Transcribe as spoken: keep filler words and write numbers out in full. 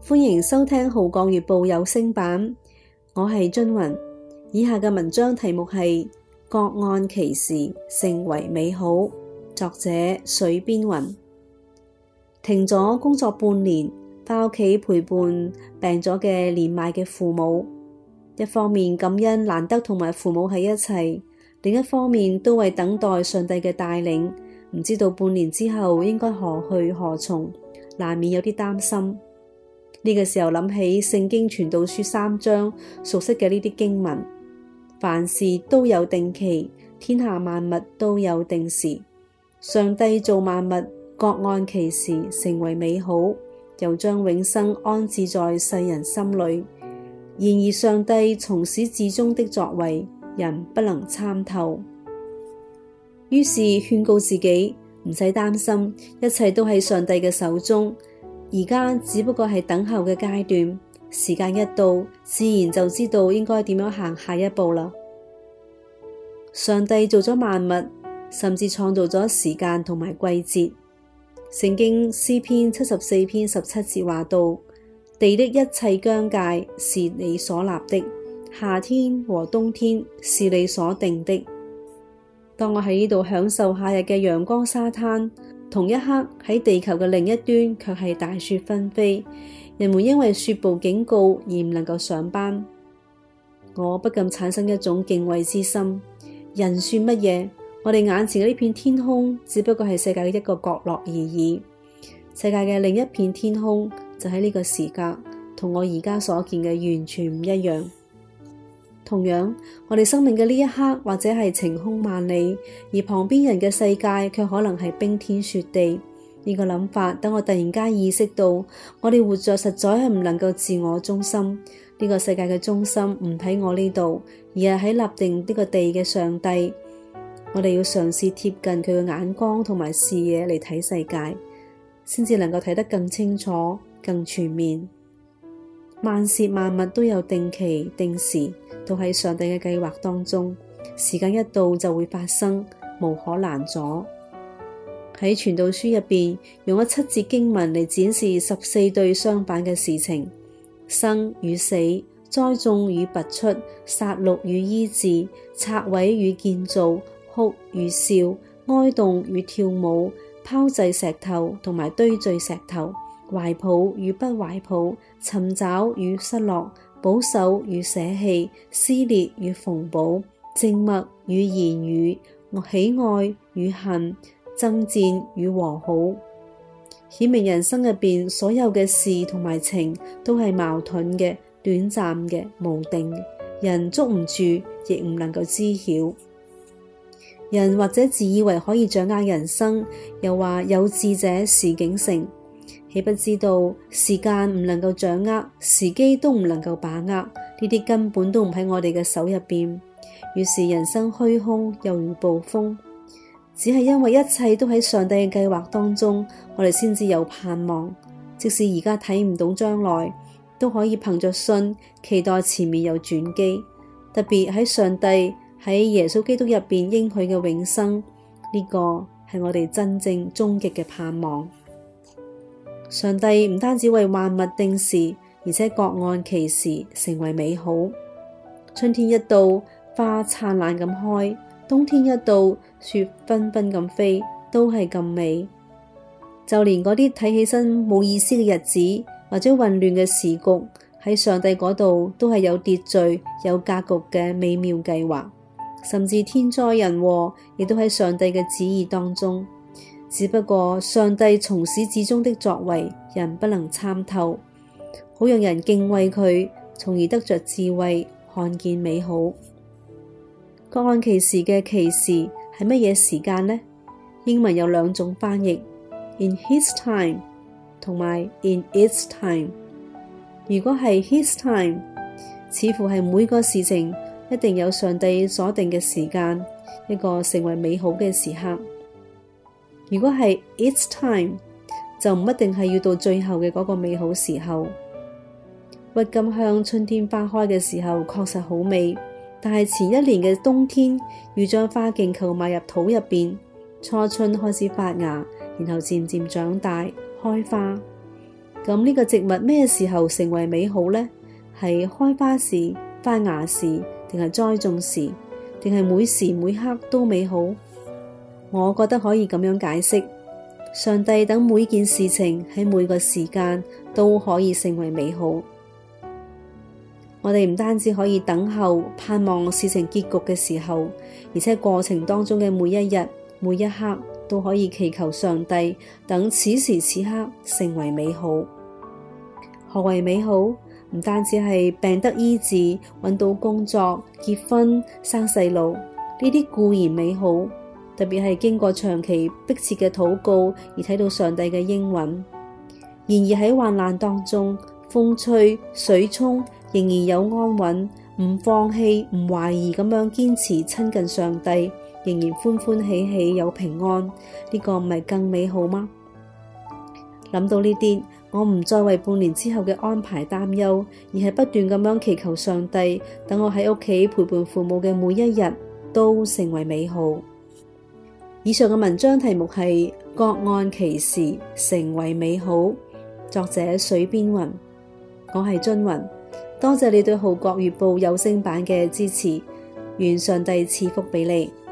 歡迎收聽《號角月報》有聲版，我係津雲。以下嘅文章題目係《各按其時，成為美好》，作者水邊雲。停咗工作半年，返屋企陪伴病咗嘅年邁嘅父母，一方面感恩難得同埋父母喺一齊，另一方面都為等待上帝嘅帶領，唔知道半年之後應該何去何從，難免有啲擔心。呢個時候諗起聖經傳道書三章熟悉嘅呢啲經文，凡事都有定期，天下萬物都有定時，上帝造萬物各按其時成為美好，又將永生安置在世人心裏。然而上帝從始至終的作為，人不能參透。於是勸告自己唔使擔心，一切都喺上帝嘅手中。而家只不過係等候嘅階段，時間一到，自然就知道應該點樣行下一步啦。上帝做咗萬物，甚至創造咗時間同埋季節。聖經詩篇七十四篇十七節話到：地的一切疆界是你所立的，夏天和冬天是你所定的。當我喺呢度享受夏日嘅陽光沙灘，同一刻喺地球嘅另一端卻係大雪紛飛，人們因為雪暴警告而唔能夠上班。我不禁產生一種敬畏之心。人算乜嘢？我哋眼前嘅呢片天空只不過係世界嘅一個角落而已，世界嘅另一片天空就喺呢個時刻，同我而家所見嘅完全唔一樣。同樣，我哋生命嘅呢一刻或者係晴空萬里，而旁邊人嘅世界卻可能係冰天雪地。呢個諗法等我突然間意識到，我哋活着實在係唔能夠自我中心。呢個世界嘅中心唔喺我呢度，而係喺立定呢個地嘅上帝。我哋要嘗試貼近佢嘅眼光同埋視野嚟睇世界，先至能夠睇得更清楚、更全面。萬事萬物都有定期定時，都喺上帝嘅計劃當中，時間一到就會發生，無可攔阻。喺傳道書入邊，用咗七節經文嚟展示十四對相反嘅事情：生與死、栽種與拔出、殺戮與醫治、拆毀與建造、哭與笑、哀慟與跳舞、拋棄石頭同埋堆聚石頭、懷抱與不懷抱、尋找與失落、保守與捨棄、撕裂與縫補、靜默與言語、喜愛與恨、爭戰與和好。顯明人生入邊所有嘅事同埋情都係矛盾嘅、短暫嘅、無定嘅，人捉唔住，亦唔能夠知曉。人或者自以為可以掌握人生，又話有志者事竟成，豈不知道時間唔能夠掌握，時機都唔能夠把握，呢啲根本都唔喺我哋嘅手入邊。於是人生虛空，猶如暴風。只係因為一切都喺上帝嘅計劃當中，我哋先至有盼望。即使而家睇唔到將來，都可以憑着信期待前面有轉機。特別喺上帝喺耶穌基督入邊應許嘅永生，呢個係我哋真正終極嘅盼望。上帝唔單止為萬物定時，而且各按其時成為美好。春天一到，花燦爛咁開；冬天一到，雪紛紛咁飛，都係咁美。就連嗰啲睇起身冇意思嘅日子，或者混亂嘅時局，喺上帝嗰度都係有秩序、有格局嘅美妙計劃。甚至天災人禍，亦都喺上帝嘅旨意當中。只不過上帝從始至終的作為，人不能參透，好讓人敬畏佢，從而得着智慧，看見美好。各按其時嘅其時係乜嘢時間呢？英文有兩種翻譯 ，in his time 同埋 in its time。如果係 his time，似乎係每個事情一定有上帝所定嘅時間，一個成為美好嘅時刻。如果係 its time，就唔一定係要到最後嘅嗰個美好時候。鬱金香春天花開嘅時候確實好美，但係前一年嘅冬天要將花莖購買入土入邊，初春開始發芽，然後漸漸長大開花。 咁呢個植物咩時候成為美好呢？係開花時、發芽時，定係栽種時，定係每時每刻都美好？我覺得可以咁樣解釋，上帝等每件事情喺每個時間都可以成為美好。我哋唔單止可以等候盼望事情結局嘅時候，而且過程當中嘅每一日每一刻都可以祈求上帝等此時此刻成為美好。何為美好？唔單止係病得醫治、搵到工作、結婚、生細路，呢啲固然美好，特別係經過長期迫切嘅禱告而睇到上帝嘅應允。然而喺患難當中，風吹水沖，仍然有安穩，唔放棄、唔懷疑咁樣堅持親近上帝，仍然歡歡喜喜有平安，呢個唔係更美好嗎？諗到呢啲，我唔再為半年之後嘅安排擔憂，而係不斷咁樣祈求上帝，等我喺屋企陪伴父母嘅每一日都成為美好。以上嘅文章題目係各按其時成為美好，作者水邊雲。我係津雲，多謝你對《號角月報》有聲版嘅支持，願上帝賜福俾你。